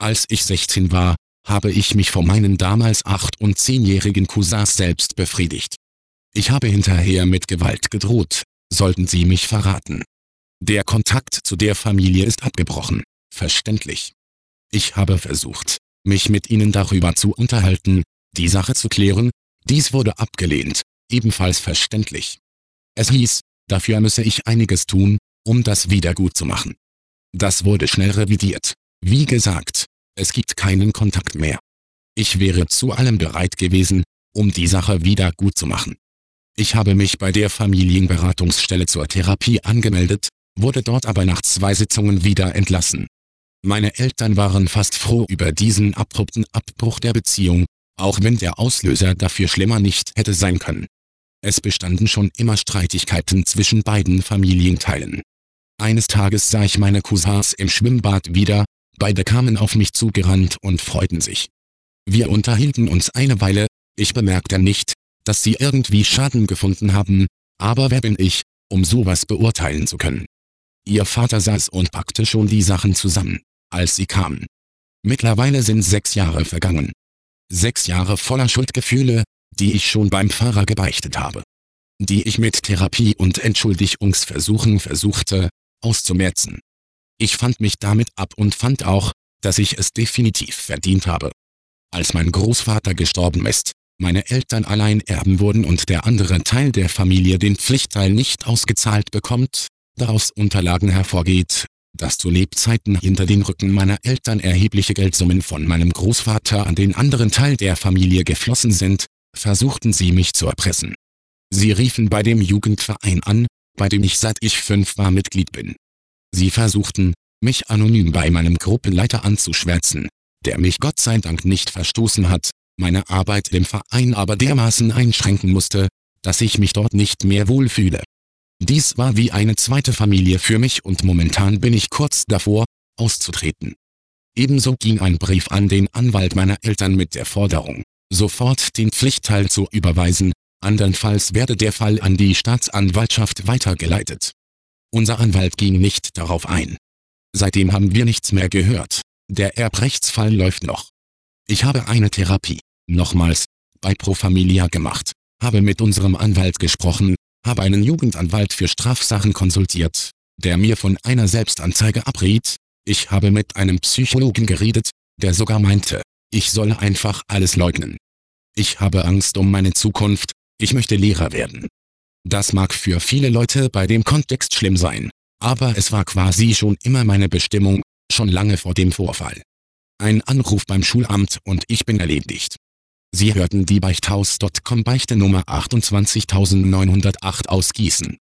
Als ich 16 war, habe ich mich vor meinen damals 8- und 10-jährigen Cousins selbst befriedigt. Ich habe hinterher mit Gewalt gedroht, sollten sie mich verraten. Der Kontakt zu der Familie ist abgebrochen, verständlich. Ich habe versucht, mich mit ihnen darüber zu unterhalten, die Sache zu klären, dies wurde abgelehnt, ebenfalls verständlich. Es hieß, dafür müsse ich einiges tun, um das wieder gut zu machen. Das wurde schnell revidiert. Wie gesagt, es gibt keinen Kontakt mehr. Ich wäre zu allem bereit gewesen, um die Sache wieder gut zu machen. Ich habe mich bei der Familienberatungsstelle zur Therapie angemeldet, wurde dort aber nach 2 Sitzungen wieder entlassen. Meine Eltern waren fast froh über diesen abrupten Abbruch der Beziehung, auch wenn der Auslöser dafür schlimmer nicht hätte sein können. Es bestanden schon immer Streitigkeiten zwischen beiden Familienteilen. Eines Tages sah ich meine Cousins im Schwimmbad wieder, beide kamen auf mich zugerannt und freuten sich. Wir unterhielten uns eine Weile, ich bemerkte nicht, dass sie irgendwie Schaden gefunden haben, aber wer bin ich, um sowas beurteilen zu können? Ihr Vater saß und packte schon die Sachen zusammen, als sie kamen. Mittlerweile sind 6 Jahre vergangen. 6 Jahre voller Schuldgefühle, die ich schon beim Pfarrer gebeichtet habe. Die ich mit Therapie und Entschuldigungsversuchen versuchte, auszumerzen. Ich fand mich damit ab und fand auch, dass ich es definitiv verdient habe. Als mein Großvater gestorben ist, meine Eltern Alleinerben wurden und der andere Teil der Familie den Pflichtteil nicht ausgezahlt bekommt, daraus Unterlagen hervorgeht, dass zu Lebzeiten hinter den Rücken meiner Eltern erhebliche Geldsummen von meinem Großvater an den anderen Teil der Familie geflossen sind, versuchten sie mich zu erpressen. Sie riefen bei dem Jugendverein an, bei dem ich seit ich 5 war Mitglied bin. Sie versuchten, mich anonym bei meinem Gruppenleiter anzuschwärzen, der mich Gott sei Dank nicht verstoßen hat, meine Arbeit im Verein aber dermaßen einschränken musste, dass ich mich dort nicht mehr wohlfühle. Dies war wie eine zweite Familie für mich und momentan bin ich kurz davor, auszutreten. Ebenso ging ein Brief an den Anwalt meiner Eltern mit der Forderung, sofort den Pflichtteil zu überweisen, andernfalls werde der Fall an die Staatsanwaltschaft weitergeleitet. Unser Anwalt ging nicht darauf ein. Seitdem haben wir nichts mehr gehört. Der Erbrechtsfall läuft noch. Ich habe eine Therapie, nochmals, bei Pro Familia gemacht, habe mit unserem Anwalt gesprochen, habe einen Jugendanwalt für Strafsachen konsultiert, der mir von einer Selbstanzeige abriet. Ich habe mit einem Psychologen geredet, der sogar meinte, ich solle einfach alles leugnen. Ich habe Angst um meine Zukunft, ich möchte Lehrer werden. Das mag für viele Leute bei dem Kontext schlimm sein, aber es war quasi schon immer meine Bestimmung, schon lange vor dem Vorfall. Ein Anruf beim Schulamt und ich bin erledigt. Sie hörten die Beichthaus.com Beichte Nummer 28908 aus Gießen.